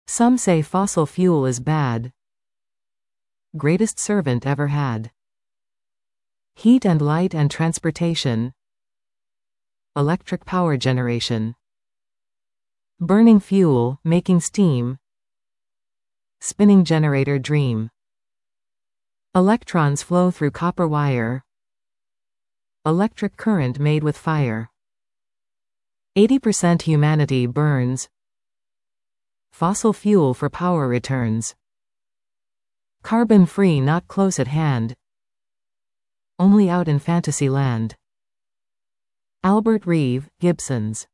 Some say fossil fuel is bad. Greatest servant ever had. Heat and light and transportation. Electric power generation. Burning fuel, making steam. Spinning generator dream. Electrons flow through copper wire. Electric current made with fire. 80% humanity burns. Fossil fuel for power returns. Carbon-free not close at hand. Only out in fantasy land. Albert Reeve, Gibsons.